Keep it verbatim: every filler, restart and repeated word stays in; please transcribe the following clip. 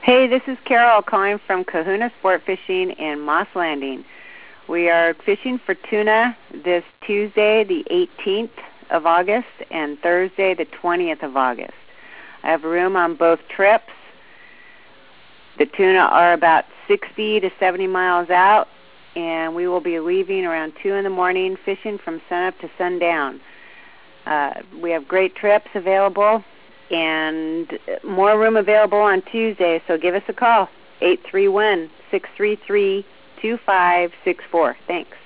Hey, this is Carol calling from Kahuna Sport Fishing in Moss Landing. We are fishing for tuna this Tuesday, the eighteenth of August, and Thursday, the twentieth of August. I have room on both trips. The tuna are about sixty to seventy miles out, and we will be leaving around two in the morning, fishing from sunup to sundown. Uh, we have great trips available and more room available on Tuesday, so give us a call, eight three one, six three three, two five six four. Thanks.